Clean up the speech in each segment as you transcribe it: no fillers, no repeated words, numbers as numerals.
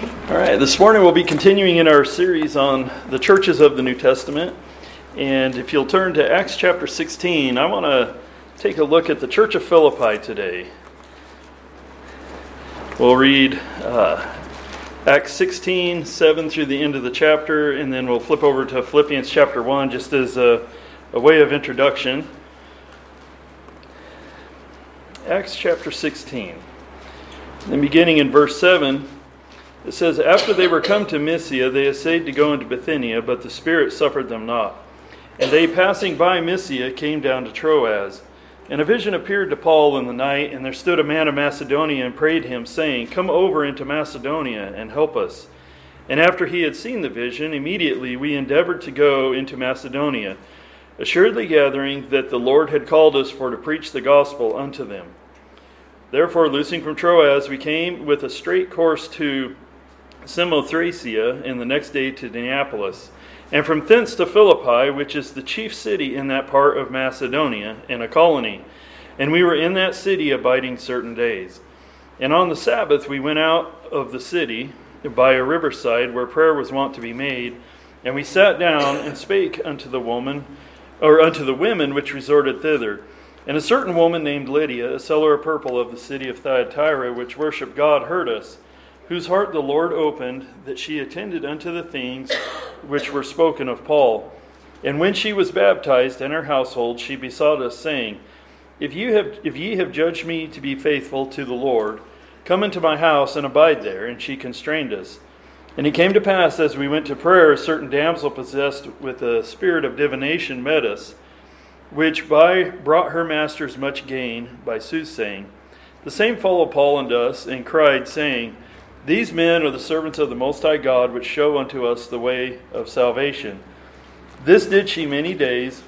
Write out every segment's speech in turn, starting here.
All right, this morning we'll be continuing in our series on the churches of the New Testament. And if you'll turn to Acts chapter 16, I want to take a look at the church of Philippi today. We'll read Acts 16, 7 through the end of the chapter, and then we'll flip over to Philippians chapter 1 just as a way of introduction. Acts chapter 16. And beginning in verse 7, it says, "After they were come to Mysia, they essayed to go into Bithynia, but the Spirit suffered them not. And they, passing by Mysia, came down to Troas. And a vision appeared to Paul in the night, and there stood a man of Macedonia and prayed him, saying, Come over into Macedonia and help us. And after he had seen the vision, immediately we endeavored to go into Macedonia, assuredly gathering that the Lord had called us for to preach the gospel unto them. Therefore, loosing from Troas, we came with a straight course to Samothracia, and the next day to Neapolis, and from thence to Philippi, which is the chief city in that part of Macedonia, and a colony. And we were in that city abiding certain days. And on the Sabbath we went out of the city by a riverside where prayer was wont to be made, and we sat down and spake unto the women which resorted thither. And a certain woman named Lydia, a seller of purple of the city of Thyatira, which worshipped God, heard us, whose heart the Lord opened, that she attended unto the things which were spoken of Paul. And when she was baptized in her household, she besought us, saying, If ye have judged me to be faithful to the Lord, come into my house and abide there. And she constrained us. And it came to pass, as we went to prayer, a certain damsel possessed with a spirit of divination met us, which brought her masters much gain by soothsaying. The same followed Paul and us, and cried, saying, These men are the servants of the Most High God, which show unto us the way of salvation. This did she many days,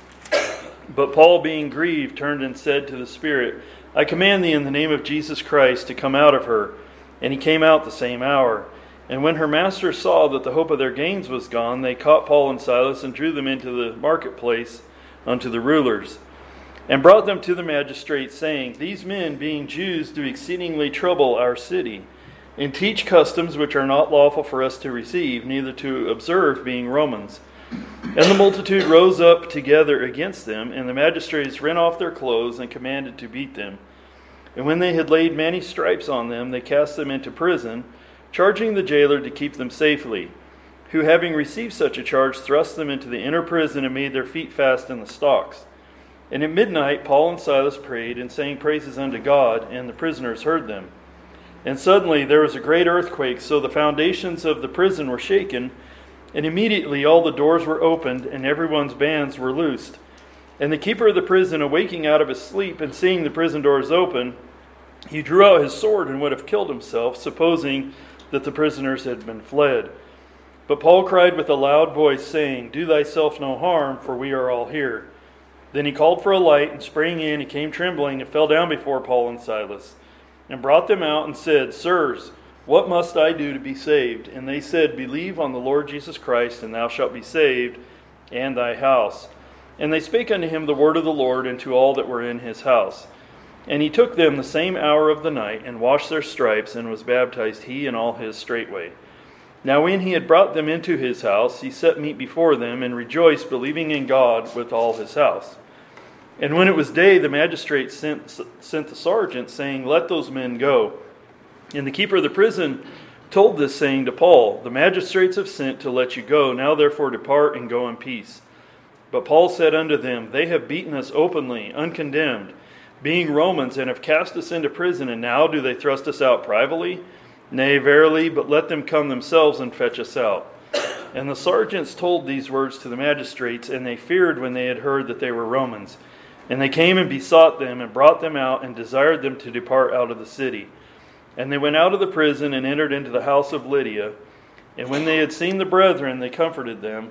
but Paul, being grieved, turned and said to the Spirit, I command thee in the name of Jesus Christ to come out of her. And he came out the same hour. And when her masters saw that the hope of their gains was gone, they caught Paul and Silas and drew them into the marketplace unto the rulers, and brought them to the magistrates, saying, These men, being Jews, do exceedingly trouble our city, and teach customs which are not lawful for us to receive, neither to observe, being Romans. And the multitude rose up together against them, and the magistrates rent off their clothes, and commanded to beat them. And when they had laid many stripes on them, they cast them into prison, charging the jailer to keep them safely, who, having received such a charge, thrust them into the inner prison, and made their feet fast in the stocks. And at midnight Paul and Silas prayed, and sang praises unto God, and the prisoners heard them. And suddenly there was a great earthquake, so the foundations of the prison were shaken, and immediately all the doors were opened, and everyone's bands were loosed. And the keeper of the prison, awaking out of his sleep, and seeing the prison doors open, he drew out his sword and would have killed himself, supposing that the prisoners had been fled. But Paul cried with a loud voice, saying, Do thyself no harm, for we are all here. Then he called for a light, and sprang in, he came trembling, and fell down before Paul and Silas, and brought them out, and said, Sirs, what must I do to be saved? And they said, Believe on the Lord Jesus Christ, and thou shalt be saved, and thy house. And they spake unto him the word of the Lord, and to all that were in his house. And he took them the same hour of the night, and washed their stripes, and was baptized, he and all his straightway. Now when he had brought them into his house, he set meat before them, and rejoiced, believing in God with all his house. And when it was day, the magistrates sent the sergeant, saying, Let those men go. And the keeper of the prison told this saying to Paul, The magistrates have sent to let you go. Now therefore depart and go in peace. But Paul said unto them, They have beaten us openly, uncondemned, being Romans, and have cast us into prison, and now do they thrust us out privately? Nay, verily, but let them come themselves and fetch us out. And the sergeants told these words to the magistrates, and they feared when they had heard that they were Romans. And they came and besought them, and brought them out, and desired them to depart out of the city. And they went out of the prison, and entered into the house of Lydia. And when they had seen the brethren, they comforted them,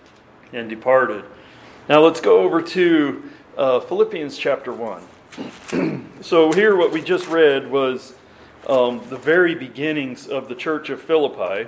and departed. Now let's go over to Philippians chapter 1. So here what we just read was the very beginnings of the church of Philippi.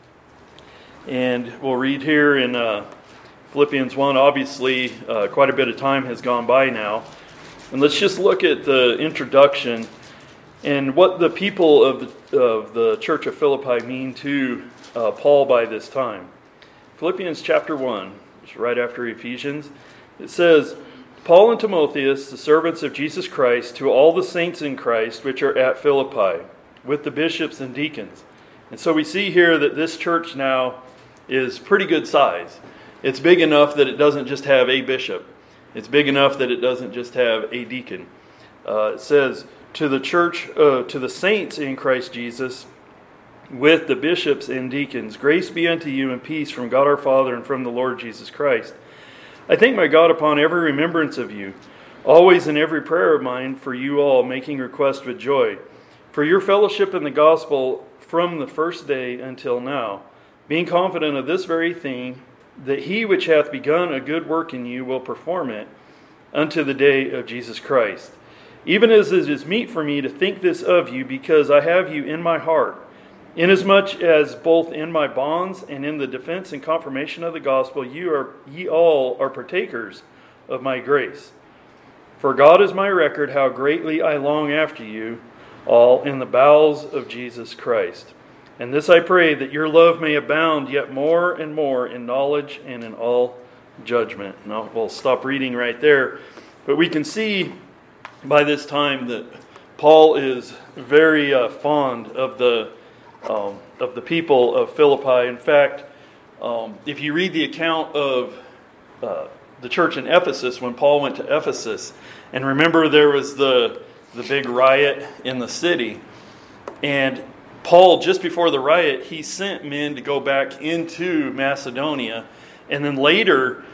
And we'll read here in Philippians 1. Obviously, quite a bit of time has gone by now. And let's just look at the introduction and what the people of of the church of Philippi mean to Paul by this time? Philippians chapter 1, which is right after Ephesians, it says, Paul and Timotheus, the servants of Jesus Christ, to all the saints in Christ which are at Philippi, with the bishops and deacons. And so we see here that this church now is pretty good size. It's big enough that it doesn't just have a bishop. It's big enough that it doesn't just have a deacon. It says, to the church, to the saints in Christ Jesus, with the bishops and deacons, grace be unto you and peace from God our Father and from the Lord Jesus Christ. I thank my God upon every remembrance of you, always in every prayer of mine for you all, making request with joy, for your fellowship in the gospel from the first day until now, being confident of this very thing, that he which hath begun a good work in you will perform it unto the day of Jesus Christ. Even as it is meet for me to think this of you, because I have you in my heart, inasmuch as both in my bonds and in the defense and confirmation of the gospel ye all are partakers of my grace. For God is my record how greatly I long after you all in the bowels of Jesus Christ. And this I pray, that your love may abound yet more and more in knowledge and in all judgment. Now we'll stop reading right there. But we can see by this time that Paul is very fond of the people of Philippi. In fact, if you read the account of the church in Ephesus, when Paul went to Ephesus, and remember there was the big riot in the city, and Paul, just before the riot, he sent men to go back into Macedonia, and then later,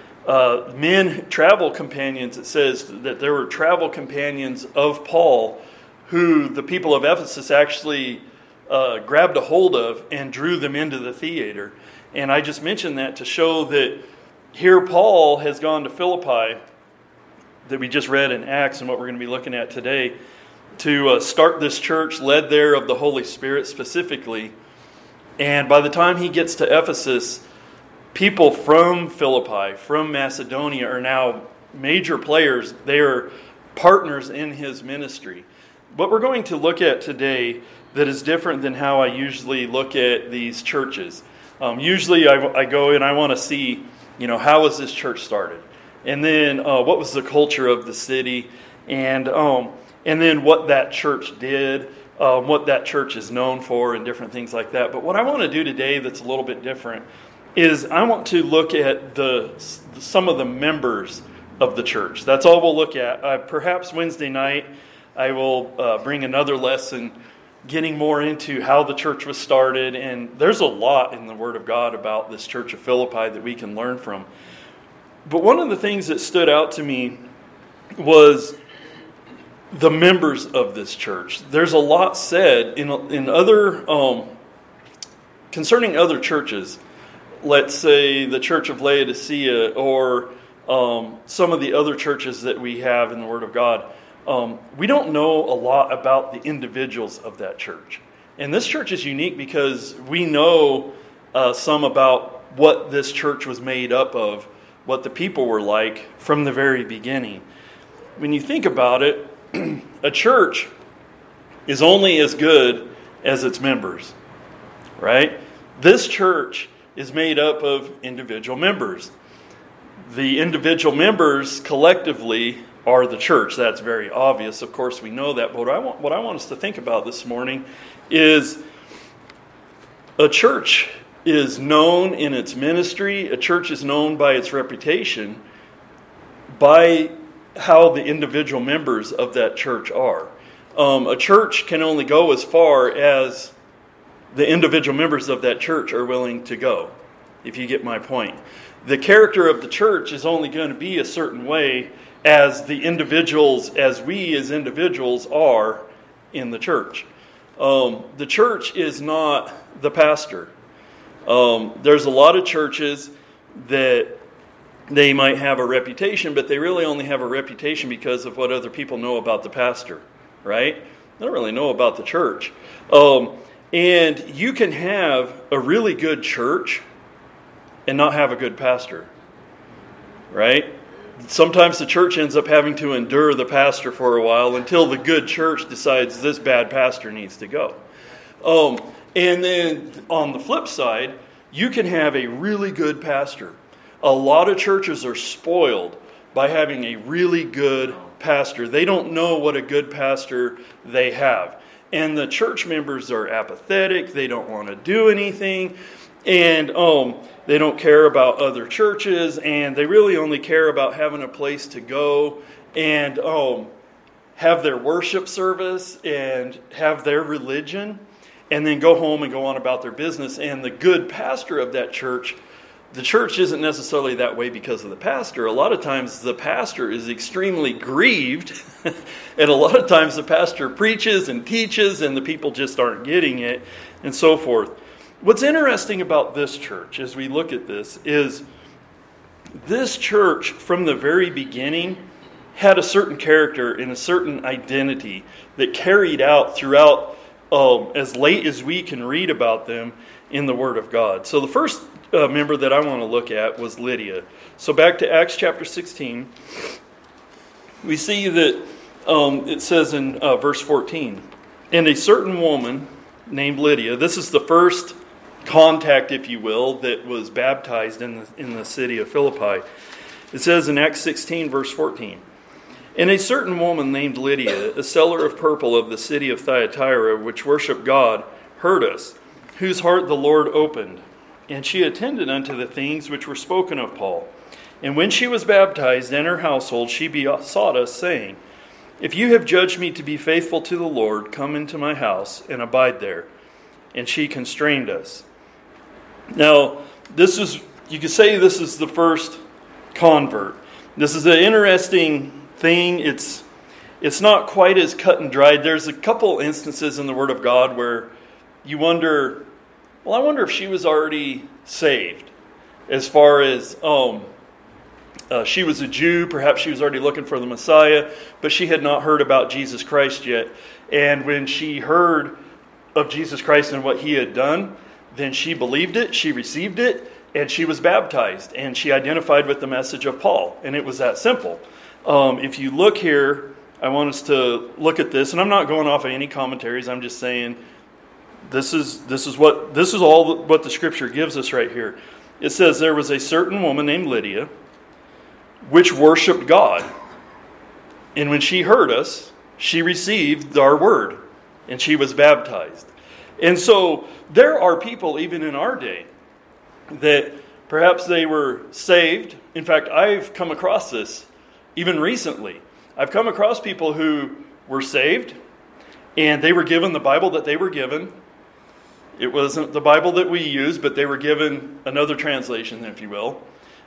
travel companions, it says that there were travel companions of Paul who the people of Ephesus actually grabbed a hold of and drew them into the theater. And I just mentioned that to show that here Paul has gone to Philippi, that we just read in Acts and what we're going to be looking at today, to start this church led there of the Holy Spirit specifically. And by the time he gets to Ephesus, people from Philippi, from Macedonia, are now major players. They are partners in his ministry. What we're going to look at today that is different than how I usually look at these churches. Usually I go and I want to see, how was this church started? And then what was the culture of the city? And then what that church did, what that church is known for, and different things like that. But what I want to do today that's a little bit different is I want to look at some of the members of the church. That's all we'll look at. Perhaps Wednesday night I will bring another lesson getting more into how the church was started. And there's a lot in the Word of God about this church of Philippi that we can learn from. But one of the things that stood out to me was the members of this church. There's a lot said in other concerning other churches. Let's say the Church of Laodicea or some of the other churches that we have in the Word of God. We don't know a lot about the individuals of that church. And this church is unique because we know some about what this church was made up of, what the people were like from the very beginning. When you think about it, a church is only as good as its members, right? This church is made up of individual members. The individual members collectively are the church. That's very obvious. Of course, we know that. But what I want us to think about this morning is a church is known in its ministry. A church is known by its reputation, by how the individual members of that church are. A church can only go as far as the individual members of that church are willing to go, if you get my point. The character of the church is only going to be a certain way as the individuals, as we as individuals are in the church. The church is not the pastor. There's a lot of churches that they might have a reputation, but they really only have a reputation because of what other people know about the pastor, right? They don't really know about the church. And you can have a really good church and not have a good pastor, right? Sometimes the church ends up having to endure the pastor for a while until the good church decides this bad pastor needs to go. And then on the flip side, you can have a really good pastor. A lot of churches are spoiled by having a really good pastor. They don't know what a good pastor they have. And the church members are apathetic. They don't want to do anything. And they don't care about other churches. And they really only care about having a place to go and have their worship service and have their religion. And then go home and go on about their business. And the good pastor of that church, the church isn't necessarily that way because of the pastor. A lot of times the pastor is extremely grieved. And a lot of times the pastor preaches and teaches and the people just aren't getting it and so forth. What's interesting about this church as we look at this is this church from the very beginning had a certain character and a certain identity that carried out throughout as late as we can read about them in the Word of God. So the first member that I want to look at was Lydia. So back to Acts chapter 16, we see that it says in verse 14, and a certain woman named Lydia, this is the first contact, if you will, that was baptized in the city of Philippi. It says in Acts 16, verse 14, and a certain woman named Lydia, a seller of purple of the city of Thyatira, which worshipped God, heard us, whose heart the Lord opened. And she attended unto the things which were spoken of Paul. And when she was baptized in her household, she besought us, saying, if you have judged me to be faithful to the Lord, come into my house and abide there. And she constrained us. Now, you could say this is the first convert. This is an interesting thing. It's not quite as cut and dried. There's a couple instances in the Word of God where you wonder, well, I wonder if she was already saved. As far as she was a Jew, perhaps she was already looking for the Messiah, but she had not heard about Jesus Christ yet. And when she heard of Jesus Christ and what he had done, then she believed it, she received it, and she was baptized. And she identified with the message of Paul. And it was that simple. If you look here, I want us to look at this, and I'm not going off of any commentaries. I'm just saying this is all what the Scripture gives us right here. It says there was a certain woman named Lydia, which worshipped God, and when she heard us, she received our word, and she was baptized. And so there are people even in our day that perhaps they were saved. In fact, I've come across this. Even recently, I've come across people who were saved and they were given the Bible that they were given. It wasn't the Bible that we use, but they were given another translation, if you will.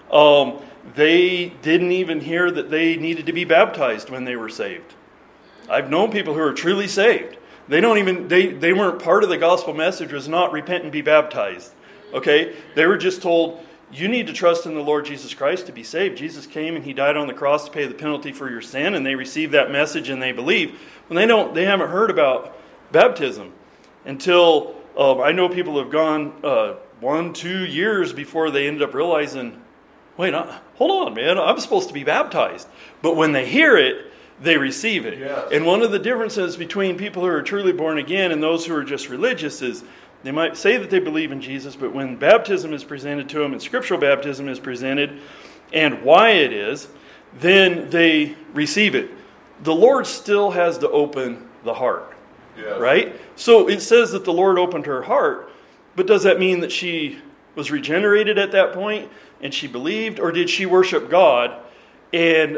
They didn't even hear that they needed to be baptized when they were saved. I've known people who are truly saved. They weren't part of the gospel message, was not repent and be baptized. Okay? They were just told, you need to trust in the Lord Jesus Christ to be saved. Jesus came and he died on the cross to pay the penalty for your sin, and they receive that message and they believe. When they haven't heard about baptism until I know people have gone 1-2 years before they ended up realizing, wait, hold on, man, I'm supposed to be baptized. But when they hear it, they receive it. Yes. And one of the differences between people who are truly born again and those who are just religious is they might say that they believe in Jesus, but when baptism is presented to them and scriptural baptism is presented and why it is, then they receive it. The Lord still has to open the heart, yes. Right? So it says that the Lord opened her heart, but does that mean that she was regenerated at that point and she believed, or did she worship God and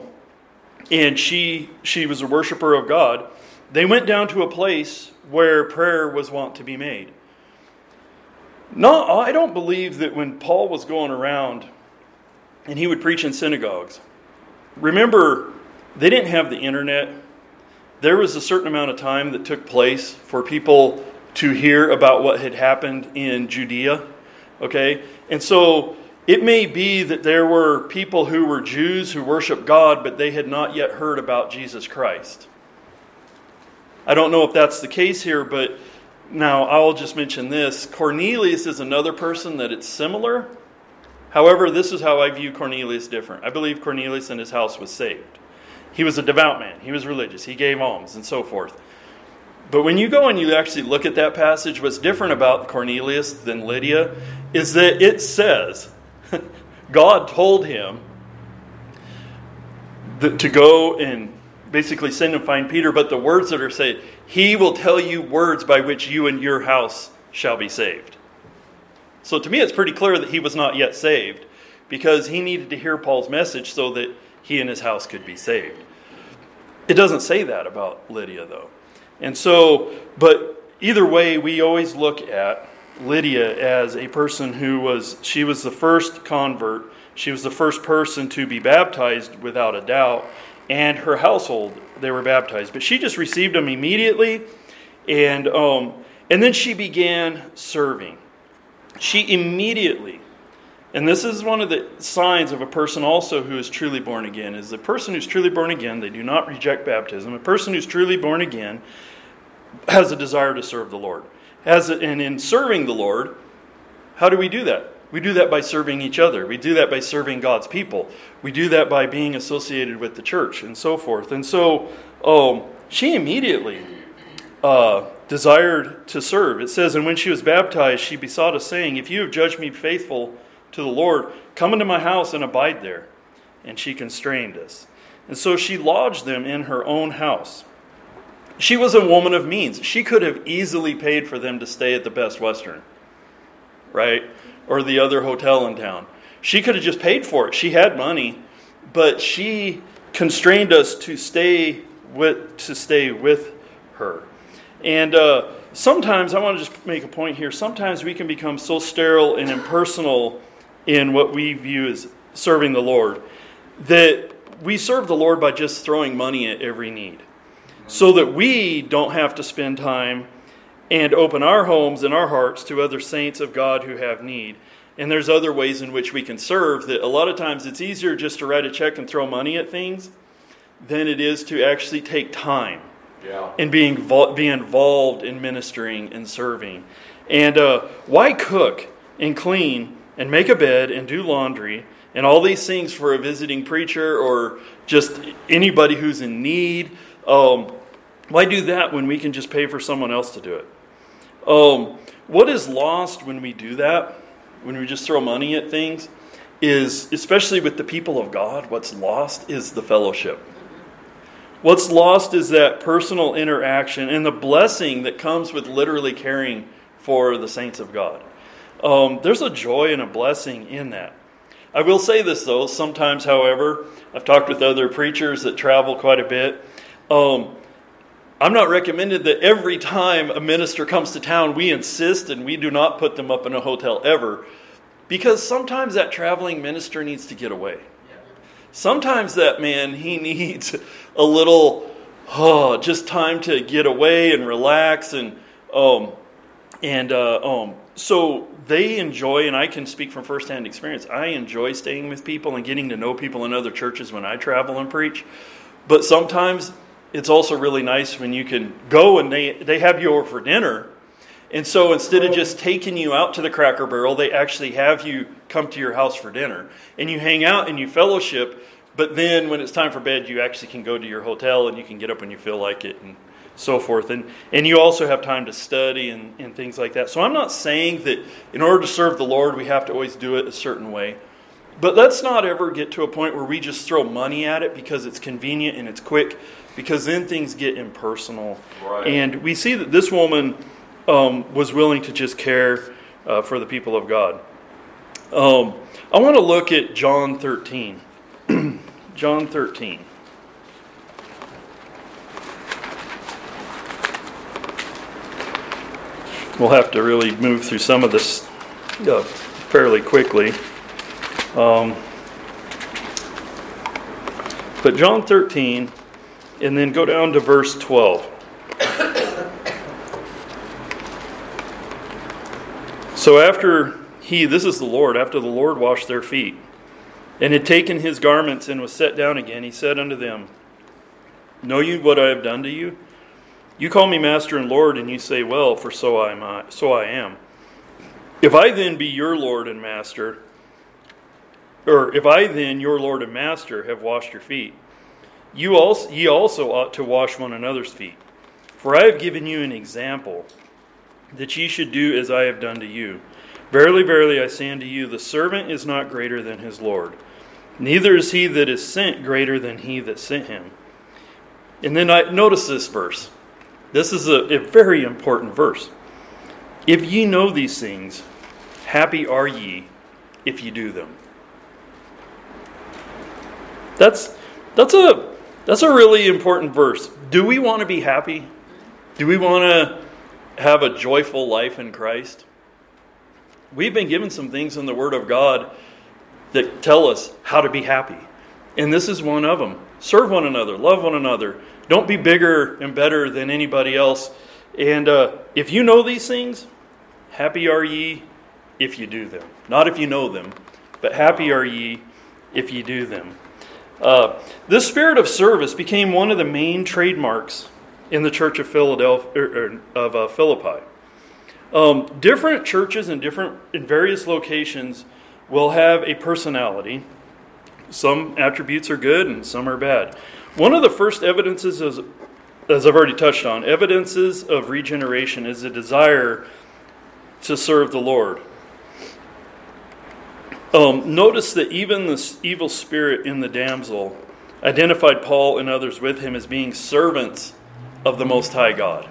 she was a worshiper of God? They went down to a place where prayer was wont to be made. No, I don't believe that when Paul was going around and he would preach in synagogues, remember, they didn't have the internet. There was a certain amount of time that took place for people to hear about what had happened in Judea. Okay? And so it may be that there were people who were Jews who worshiped God, but they had not yet heard about Jesus Christ. I don't know if that's the case here, but now I'll just mention this. Cornelius is another person that it's similar. However, this is how I view Cornelius different. I believe Cornelius and his house was saved. He was a devout man. He was religious. He gave alms and so forth. But when you go and you actually look at that passage, what's different about Cornelius than Lydia is that it says God told him to go and basically send and find Peter, but the words that are said, he will tell you words by which you and your house shall be saved. So to me, it's pretty clear that he was not yet saved, because he needed to hear Paul's message so that he and his house could be saved. It doesn't say that about Lydia, though. And so, but either way, we always look at Lydia as a person she was the first convert. She was the first person to be baptized without a doubt. And her household, they were baptized. But she just received them immediately. And then she began serving. She immediately, and this is one of the signs of a person also who is truly born again, is the person who's truly born again, they do not reject baptism. A person who's truly born again has a desire to serve the Lord. And in serving the Lord, how do we do that? We do that by serving each other. We do that by serving God's people. We do that by being associated with the church and so forth. And so she immediately desired to serve. It says, and when she was baptized, she besought us, saying, if you have judged me faithful to the Lord, come into my house and abide there. And she constrained us. And so she lodged them in her own house. She was a woman of means. She could have easily paid for them to stay at the Best Western, right? Or the other hotel in town. She could have just paid for it. She had money, but she constrained us to stay with her. And sometimes, I want to just make a point here, sometimes we can become so sterile and impersonal in what we view as serving the Lord, that we serve the Lord by just throwing money at every need, so that we don't have to spend time and open our homes and our hearts to other saints of God who have need. And there's other ways in which we can serve that a lot of times it's easier just to write a check and throw money at things than it is to actually take time and be involved in ministering and serving. And why cook and clean and make a bed and do laundry and all these things for a visiting preacher or just anybody who's in need? Why do that when we can just pay for someone else to do it? What is lost when we do that, when we just throw money at things, is, especially with the people of God, what's lost is the fellowship. What's lost is that personal interaction and the blessing that comes with literally caring for the saints of God. There's a joy and a blessing in that. I will say this, though. Sometimes, however, I've talked with other preachers that travel quite a bit. I'm not recommended that every time a minister comes to town, we insist and we do not put them up in a hotel ever. Because sometimes that traveling minister needs to get away. Sometimes that man, he needs a little, just time to get away and relax. So they enjoy, and I can speak from firsthand experience, I enjoy staying with people and getting to know people in other churches when I travel and preach. But sometimes it's also really nice when you can go and they have you over for dinner. And so instead of just taking you out to the Cracker Barrel, they actually have you come to your house for dinner. And you hang out and you fellowship, but then when it's time for bed, you actually can go to your hotel and you can get up when you feel like it and so forth. And you also have time to study and things like that. So I'm not saying that in order to serve the Lord, we have to always do it a certain way. But let's not ever get to a point where we just throw money at it because it's convenient and it's quick, because then things get impersonal. Right. And we see that this woman was willing to just care for the people of God. I want to look at John 13. John 13. We'll have to really move through some of this fairly quickly. But John 13, and then go down to verse 12. So after this is the Lord, after the Lord washed their feet, and had taken his garments and was set down again, he said unto them, Know you what I have done to you? You call me Master and Lord, and you say, Well, for so I am. If I then be your Lord and Master, or if I then, your Lord and Master, have washed your feet, ye also ought to wash one another's feet. For I have given you an example, that ye should do as I have done to you. Verily, verily, I say unto you, the servant is not greater than his Lord, neither is he that is sent greater than he that sent him. And then notice this verse. This is a very important verse. If ye know these things, happy are ye if ye do them. That's a really important verse. Do we want to be happy? Do we want to have a joyful life in Christ? We've been given some things in the Word of God that tell us how to be happy. And this is one of them. Serve one another. Love one another. Don't be bigger and better than anybody else. And if you know these things, happy are ye if you do them. Not if you know them, but happy are ye if you do them. This spirit of service became one of the main trademarks in the church of Philippi. Different churches in various locations will have a personality. Some attributes are good and some are bad. One of the first evidences, as I've already touched on, evidences of regeneration is a desire to serve the Lord. Notice that even this evil spirit in the damsel identified Paul and others with him as being servants of the Most High God.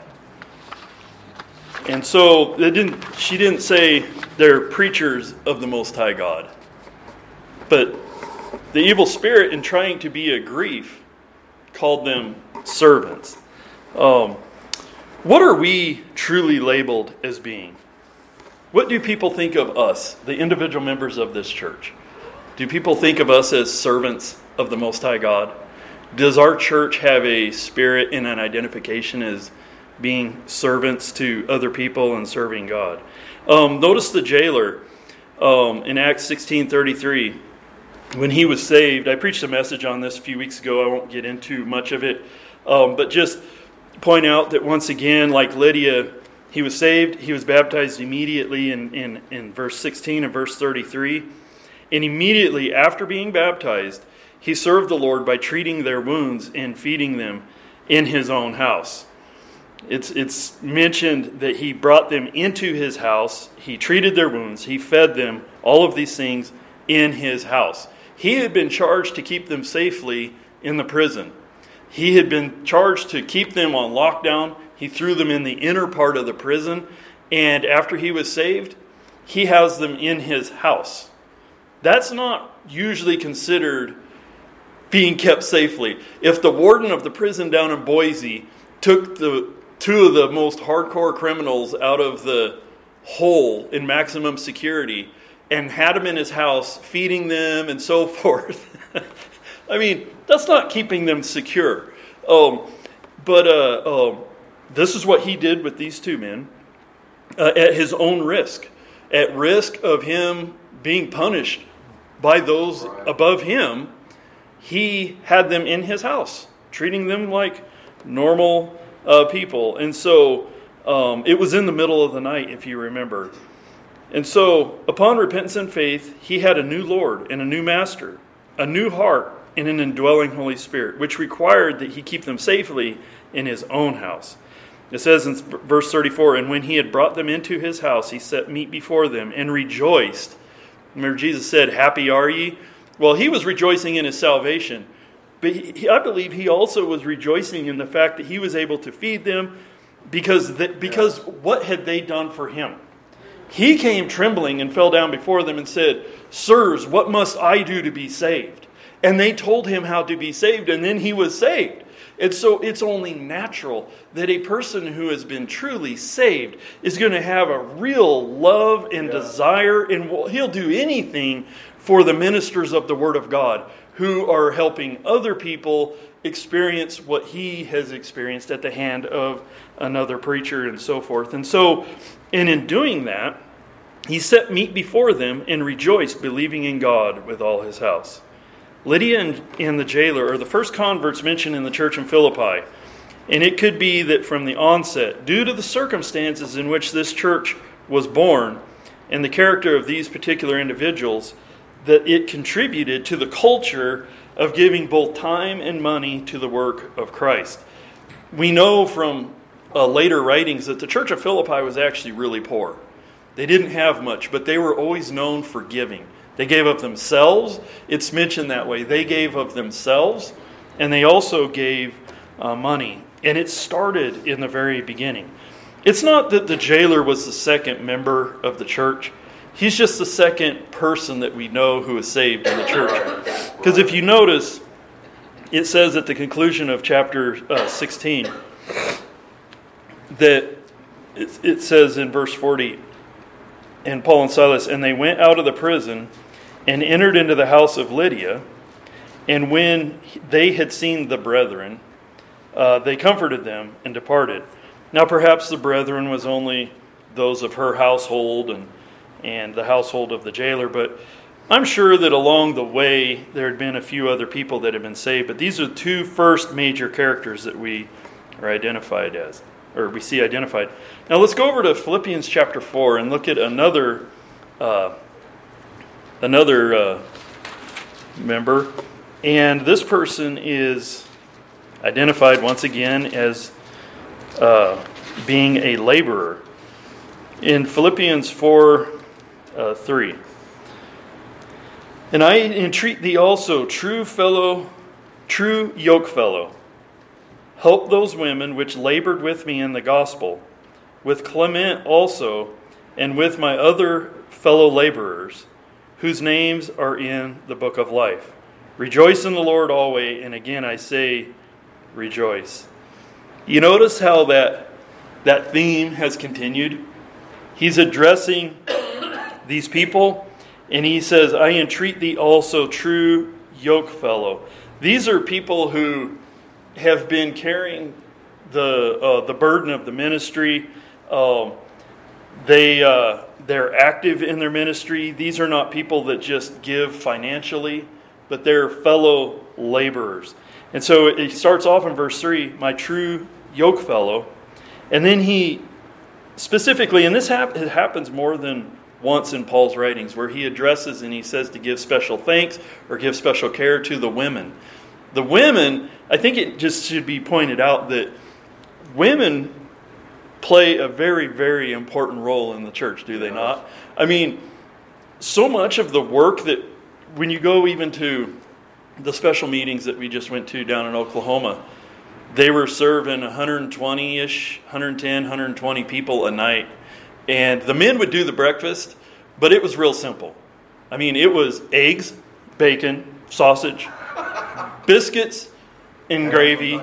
And so she didn't say they're preachers of the Most High God. But the evil spirit, in trying to be a grief, called them servants. What are we truly labeled as being? What do people think of us, the individual members of this church? Do people think of us as servants of the Most High God? Does our church have a spirit and an identification as being servants to other people and serving God? Notice the jailer in Acts 16:33. When he was saved, I preached a message on this a few weeks ago. I won't get into much of it. But just point out that once again, like Lydia, he was saved. He was baptized immediately in verse 16 and verse 33. And immediately after being baptized, he served the Lord by treating their wounds and feeding them in his own house. It's mentioned that he brought them into his house. He treated their wounds. He fed them, all of these things, in his house. He had been charged to keep them safely in the prison. He had been charged to keep them on lockdown. He threw them in the inner part of the prison. And after he was saved, he has them in his house. That's not usually considered being kept safely. If the warden of the prison down in Boise took the two of the most hardcore criminals out of the hole in maximum security and had them in his house, feeding them and so forth, I mean, that's not keeping them secure. But this is what he did with these two men at his own risk. At risk of him being punished by those above him, he had them in his house, treating them like normal people. And so it was in the middle of the night, if you remember. And so upon repentance and faith, he had a new Lord and a new master, a new heart and an indwelling Holy Spirit, which required that he keep them safely in his own house. It says in verse 34, and when he had brought them into his house, he set meat before them and rejoiced. Remember, Jesus said, happy are ye? Well, he was rejoicing in his salvation. But I believe he also was rejoicing in the fact that he was able to feed them because what had they done for him? He came trembling and fell down before them and said, sirs, what must I do to be saved? And they told him how to be saved, and then he was saved. And so it's only natural that a person who has been truly saved is going to have a real love and desire, and he'll do anything for the ministers of the Word of God who are helping other people experience what he has experienced at the hand of another preacher and so forth. And so, and in doing that, he set meat before them and rejoiced, believing in God with all his house. Lydia and the jailer are the first converts mentioned in the church in Philippi. And it could be that from the onset, due to the circumstances in which this church was born and the character of these particular individuals, that it contributed to the culture of giving both time and money to the work of Christ. We know from later writings that the church of Philippi was actually really poor. They didn't have much, but they were always known for giving. They gave of themselves. It's mentioned that way. They gave of themselves, and they also gave money. And it started in the very beginning. It's not that the jailer was the second member of the church. He's just the second person that we know who is saved in the church. Because if you notice, it says at the conclusion of chapter 16 that it says in verse 40, and Paul and Silas, and they went out of the prison and entered into the house of Lydia, and when they had seen the brethren, they comforted them and departed. Now perhaps the brethren was only those of her household and the household of the jailer, but I'm sure that along the way there had been a few other people that had been saved, but these are the two first major characters that we are identified as, or we see identified. Now let's go over to Philippians chapter 4 and look at another member, and this person is identified once again as being a laborer. In Philippians 4:3. And I entreat thee also, true yoke fellow, help those women which labored with me in the gospel, with Clement also, and with my other fellow laborers, whose names are in the book of life. Rejoice in the Lord always, and again I say, rejoice. You notice how that theme has continued? He's addressing these people, and he says, I entreat thee also, true yoke fellow. These are people who have been carrying the burden of the ministry. They're active in their ministry. These are not people that just give financially, but they're fellow laborers. And so it starts off in verse 3, my true yoke fellow. And then he specifically, and this happens more than once in Paul's writings, where he addresses and he says to give special thanks or give special care to the women. The women, I think it just should be pointed out that women play a very, very important role in the church, do they not? I mean, so much of the work that, when you go even to the special meetings that we just went to down in Oklahoma, they were serving 120-ish, 110, 120 people a night. And the men would do the breakfast, but it was real simple. I mean, it was eggs, bacon, sausage, biscuits, and gravy.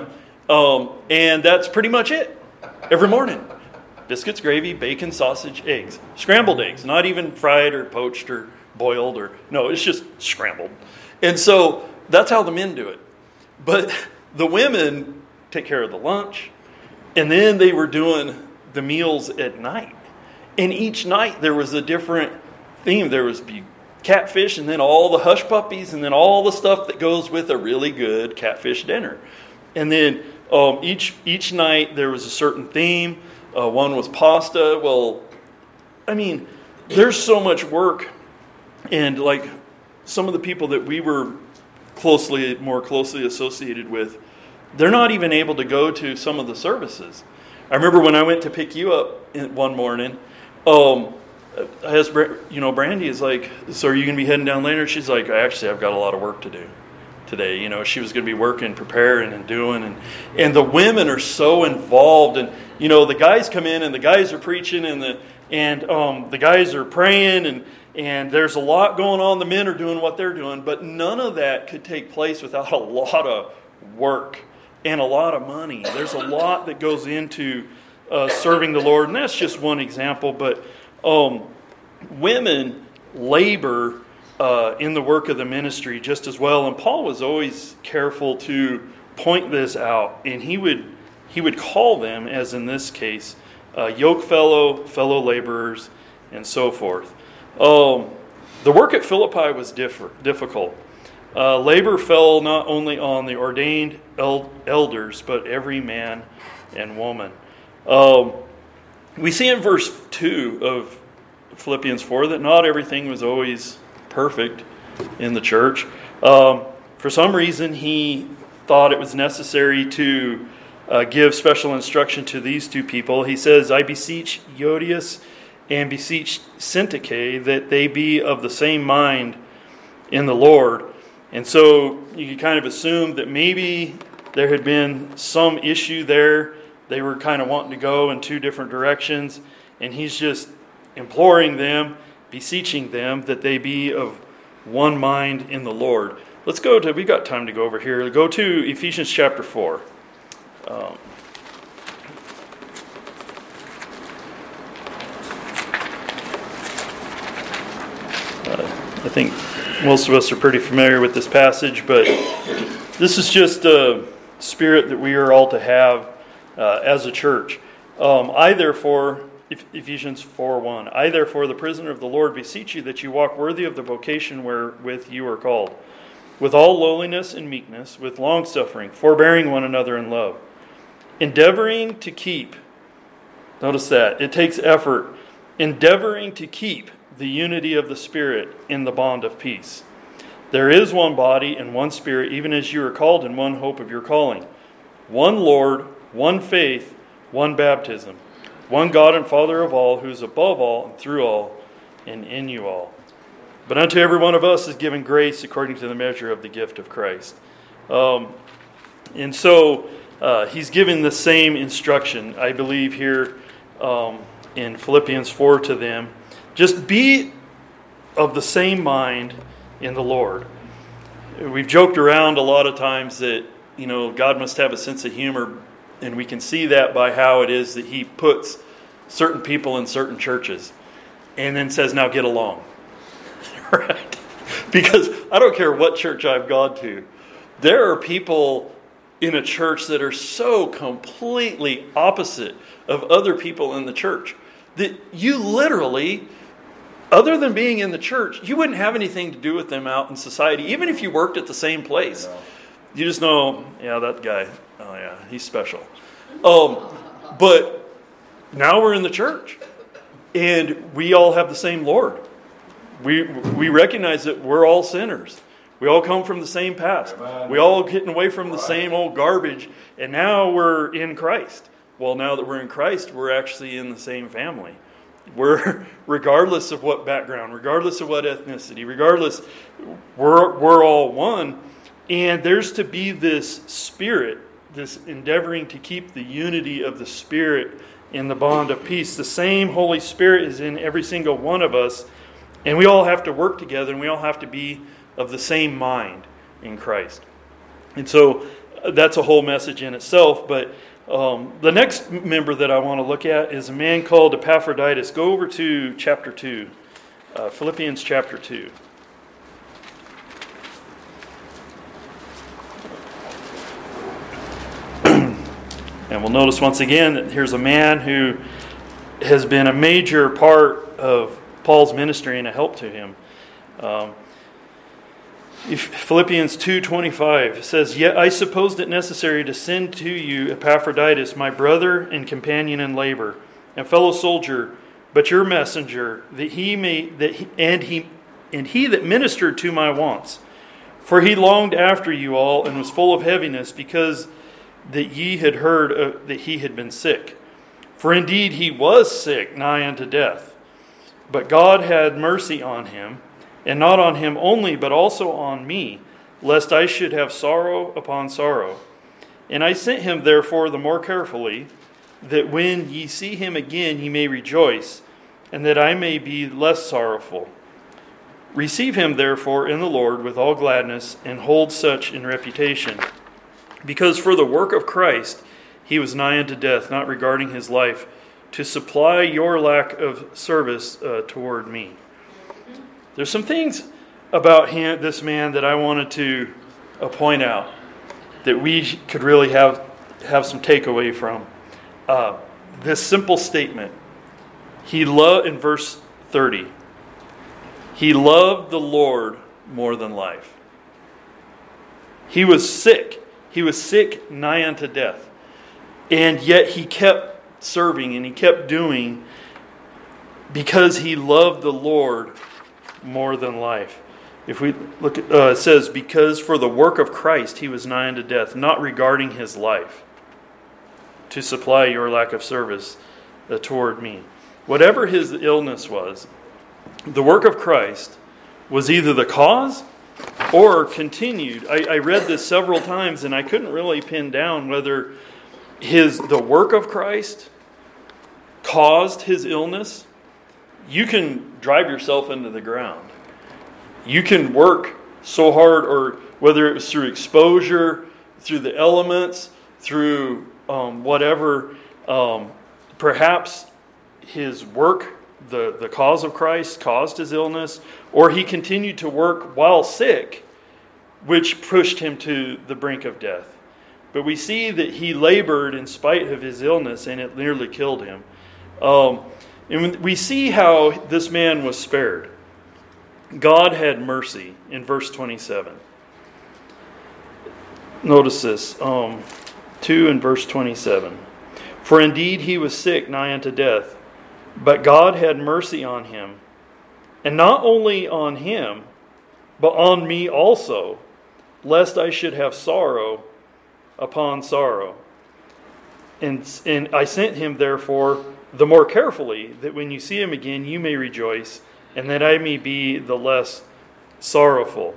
And that's pretty much it. Every morning. Biscuits, gravy, bacon, sausage, eggs. Scrambled eggs. Not even fried or poached or boiled. No, it's just scrambled. And so that's how the men do it. But the women take care of the lunch. And then they were doing the meals at night. And each night there was a different theme. There was catfish, and then all the hush puppies, and then all the stuff that goes with a really good catfish dinner. And then each night there was a certain theme. One was pasta. Well, I mean, there's so much work. And like some of the people that we were more closely associated with, they're not even able to go to some of the services. I remember when I went to pick you up one morning, I asked, Brandy is like, so are you going to be heading down later? She's like, actually, I've got a lot of work to do today. She was going to be working, preparing, and doing. And the women are so involved. And, the guys come in, and the guys are preaching, and the guys are praying, and there's a lot going on. The men are doing what they're doing. But none of that could take place without a lot of work and a lot of money. There's a lot that goes into serving the Lord, and that's just one example. But women labor in the work of the ministry just as well, and Paul was always careful to point this out, and he would call them, as in this case, yoke fellow laborers, and so forth. The work at Philippi was difficult. Labor fell not only on the ordained elders, but every man and woman. We see in verse 2 of Philippians 4 that not everything was always perfect in the church. For some reason, he thought it was necessary to give special instruction to these two people. He says, I beseech Euodias and beseech Syntyche that they be of the same mind in the Lord. And so you can kind of assume that maybe there had been some issue there. They were kind of wanting to go in two different directions. And he's just imploring them, beseeching them that they be of one mind in the Lord. Let's go to, we got time to go over here. Go to Ephesians chapter 4. I think most of us are pretty familiar with this passage, but this is just a spirit that we are all to have as a church. I therefore, Ephesians 4:1, I therefore, the prisoner of the Lord, beseech you that you walk worthy of the vocation wherewith you are called, with all lowliness and meekness, with longsuffering, forbearing one another in love, endeavoring to keep, notice that, it takes effort, endeavoring to keep the unity of the Spirit in the bond of peace. There is one body and one Spirit, even as you are called in one hope of your calling. One Lord, one faith, one baptism, one God and Father of all, who is above all and through all and in you all. But unto every one of us is given grace according to the measure of the gift of Christ. And so he's given the same instruction, I believe, here in Philippians 4 to them. Just be of the same mind in the Lord. We've joked around a lot of times that, God must have a sense of humor, and we can see that by how it is that he puts certain people in certain churches and then says, now get along. Right? Because I don't care what church I've gone to. There are people in a church that are so completely opposite of other people in the church that you literally, other than being in the church, you wouldn't have anything to do with them out in society, even if you worked at the same place. No. You just know, yeah, that guy, oh yeah, he's special. But now we're in the church, and we all have the same Lord. We recognize that we're all sinners. We all come from the same past. We all getting away from the same old garbage, and now we're in Christ. Well, now that we're in Christ, we're actually in the same family. We're, regardless of what background, regardless of what ethnicity, regardless, we're all one. And there's to be this spirit, this endeavoring to keep the unity of the Spirit in the bond of peace. The same Holy Spirit is in every single one of us, and we all have to work together, and we all have to be of the same mind in Christ. And so that's a whole message in itself, but the next member that I want to look at is a man called Epaphroditus. Go over to chapter 2, Philippians chapter 2. And we'll notice once again that here's a man who has been a major part of Paul's ministry and a help to him. Philippians 2:25 says, Yet I supposed it necessary to send to you Epaphroditus, my brother and companion in labor, and fellow soldier, but your messenger, that he that ministered to my wants. For he longed after you all, and was full of heaviness, because that ye had heard that he had been sick. For indeed he was sick, nigh unto death. But God had mercy on him, and not on him only, but also on me, lest I should have sorrow upon sorrow. And I sent him therefore the more carefully, that when ye see him again ye may rejoice, and that I may be less sorrowful. Receive him therefore in the Lord with all gladness, and hold such in reputation. Because for the work of Christ he was nigh unto death, not regarding his life, to supply your lack of service toward me. There's some things about this man that I wanted to point out that we could really have some takeaway from. This simple statement. He loved, in verse 30, he loved the Lord more than life. He was sick. He was sick nigh unto death. And yet he kept serving and he kept doing because he loved the Lord more than life. If we look at, it says, because for the work of Christ he was nigh unto death, not regarding his life. to supply your lack of service toward me. Whatever his illness was, the work of Christ was either the cause or continued. I read this several times and I couldn't really pin down whether the work of Christ caused his illness. You can drive yourself into the ground. You can work so hard, or whether it was through exposure, through the elements, through whatever, perhaps his work, the cause of Christ, caused his illness, or he continued to work while sick, which pushed him to the brink of death. But we see that he labored in spite of his illness, and it nearly killed him. And we see how this man was spared. God had mercy in verse 27. Notice this, 2 and verse 27. For indeed he was sick nigh unto death, but God had mercy on him, and not only on him, but on me also, lest I should have sorrow upon sorrow. And I sent him therefore the more carefully, that when you see him again you may rejoice, and that I may be the less sorrowful.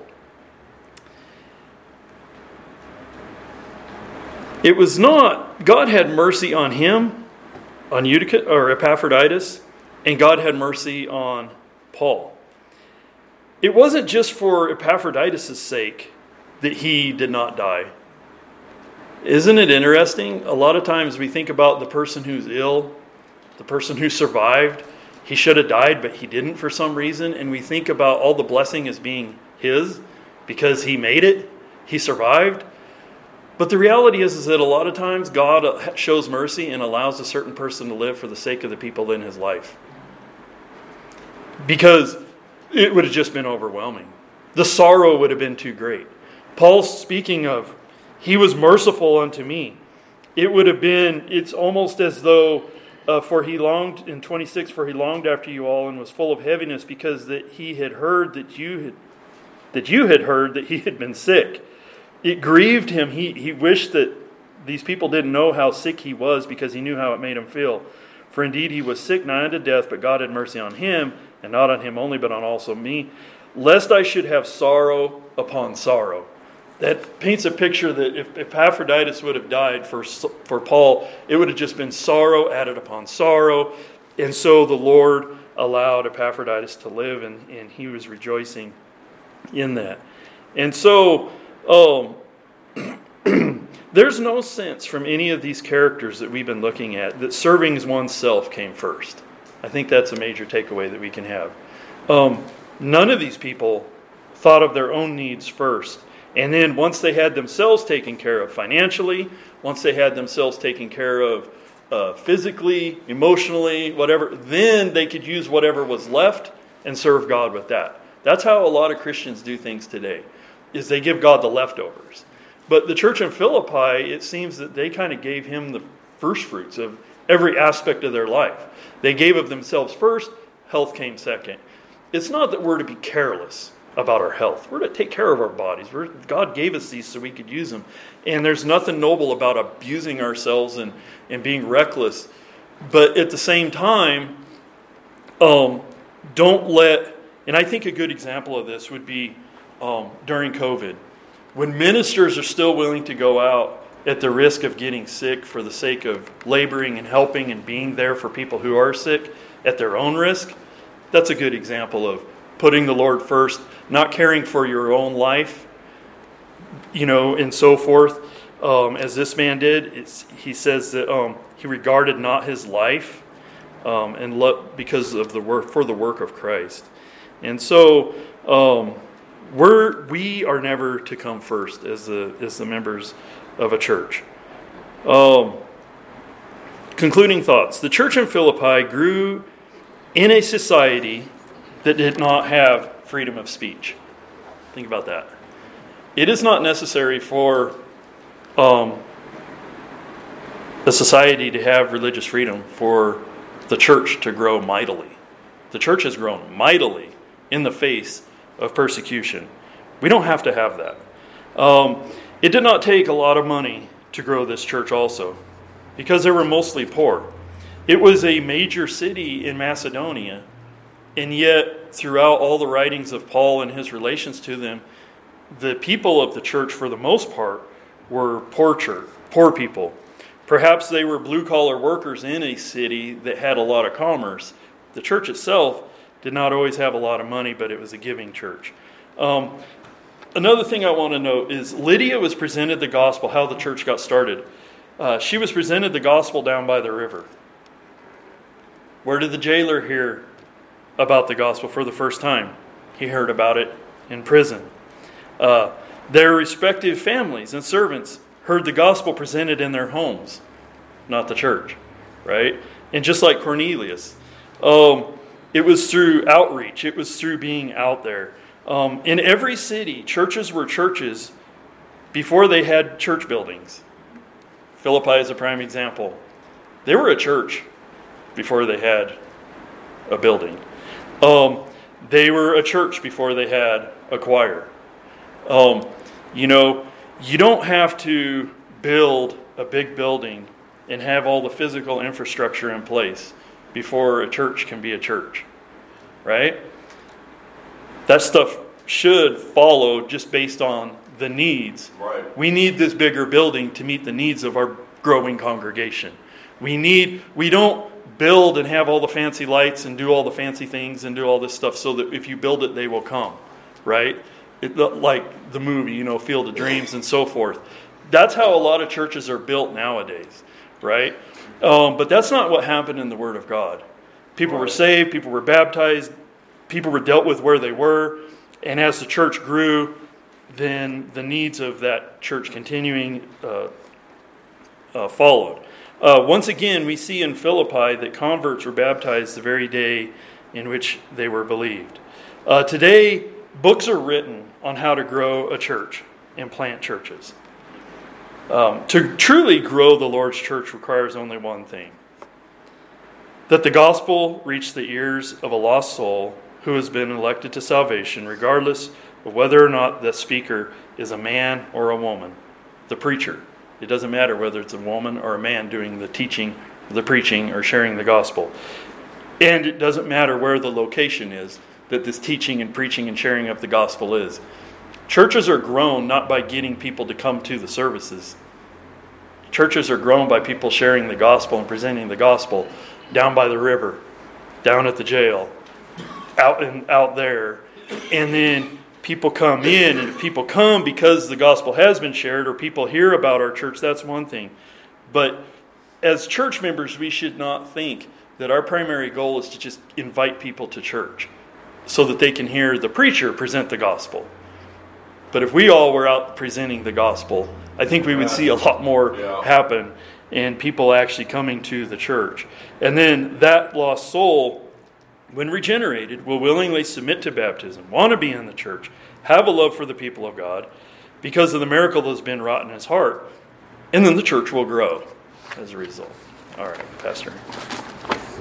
It was not, God had mercy on him, on Eutychus or Epaphroditus, and God had mercy on Paul. It wasn't just for Epaphroditus' sake that he did not die. Isn't it interesting? A lot of times we think about the person who's ill, the person who survived. He should have died, but he didn't for some reason. And we think about all the blessing as being his because he made it. He survived. But the reality is that a lot of times God shows mercy and allows a certain person to live for the sake of the people in his life. Because it would have just been overwhelming. The sorrow would have been too great. Paul's speaking of, he was merciful unto me. It would have been, it's almost as though, for he longed, in 26, for he longed after you all and was full of heaviness because that he had heard that you had heard that he had been sick. It grieved him. He wished that these people didn't know how sick he was because he knew how it made him feel. For indeed he was sick nigh unto death, but God had mercy on him, and not on him only, but on also me, lest I should have sorrow upon sorrow. That paints a picture that if Epaphroditus would have died for Paul, it would have just been sorrow added upon sorrow. And so the Lord allowed Epaphroditus to live, and he was rejoicing in that. And so there's no sense from any of these characters that we've been looking at that serving oneself came first. I think that's a major takeaway that we can have. None of these people thought of their own needs first. And then once they had themselves taken care of financially, once they had themselves taken care of physically, emotionally, whatever, then they could use whatever was left and serve God with that. That's how a lot of Christians do things today, is they give God the leftovers. But the church in Philippi, it seems that they kind of gave him the first fruits of every aspect of their life. They gave of themselves first, health came second. It's not that we're to be careless about our health. We're to take care of our bodies. God gave us these so we could use them. And there's nothing noble about abusing ourselves and being reckless. But at the same time, don't let, and I think a good example of this would be during COVID. When ministers are still willing to go out at the risk of getting sick for the sake of laboring and helping and being there for people who are sick at their own risk, that's a good example of putting the Lord first, not caring for your own life, and so forth. As this man did, he says that he regarded not his life because of the work for the work of Christ. And so we are never to come first as the members of a church. Concluding thoughts: the church in Philippi grew in a society that did not have freedom of speech. Think about that. It is not necessary for a society to have religious freedom for the church to grow mightily. The church has grown mightily in the face of persecution. We don't have to have that. It did not take a lot of money to grow this church also. because they were mostly poor. It was a major city in Macedonia, and yet throughout all the writings of Paul and his relations to them, the people of the church, for the most part, were poor people. Perhaps they were blue-collar workers in a city that had a lot of commerce. The church itself did not always have a lot of money, but it was a giving church. Another thing I want to note is Lydia was presented the gospel, how the church got started. She was presented the gospel down by the river. Where did the jailer hear about the gospel for the first time? He heard about it in prison. Their respective families and servants heard the gospel presented in their homes, not the church, right? And just like Cornelius, it was through outreach. It was through being out there. In every city, churches were churches before they had church buildings. Philippi is a prime example. They were a church before they had a building. They were a church before they had a choir. You don't have to build a big building and have all the physical infrastructure in place before a church can be a church, right? That stuff should follow just based on the needs. Right. We need this bigger building to meet the needs of our growing congregation. We don't build and have all the fancy lights and do all the fancy things and do all this stuff so that if you build it, they will come, right? Like the movie, Field of Dreams and so forth. That's how a lot of churches are built nowadays, right? But that's not what happened in the Word of God. People were saved, people were baptized, people were dealt with where they were, and as the church grew, then the needs of that church continuing followed. Once again, we see in Philippi that converts were baptized the very day in which they were believed. Today, books are written on how to grow a church and plant churches. To truly grow the Lord's church requires only one thing: that the gospel reach the ears of a lost soul who has been elected to salvation, regardless of whether or not the speaker is a man or a woman, the preacher. It doesn't matter whether it's a woman or a man doing the teaching, the preaching, or sharing the gospel. And it doesn't matter where the location is that this teaching and preaching and sharing of the gospel is. Churches are grown not by getting people to come to the services. Churches are grown by people sharing the gospel and presenting the gospel down by the river, down at the jail, out there. And then people come in, and if people come because the gospel has been shared or people hear about our church, that's one thing. But as church members, we should not think that our primary goal is to just invite people to church so that they can hear the preacher present the gospel. But if we all were out presenting the gospel, I think we would see a lot more happen and people actually coming to the church. And then that lost soul, when regenerated, will willingly submit to baptism, want to be in the church, have a love for the people of God because of the miracle that has been wrought in his heart. And then the church will grow as a result. All right, Pastor.